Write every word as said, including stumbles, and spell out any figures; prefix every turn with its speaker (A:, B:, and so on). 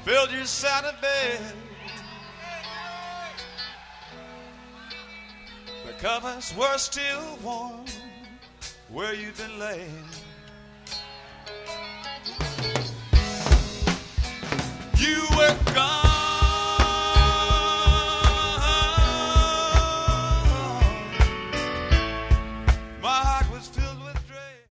A: filled your side of bed. The covers were still warm where you'd been laying. You were gone.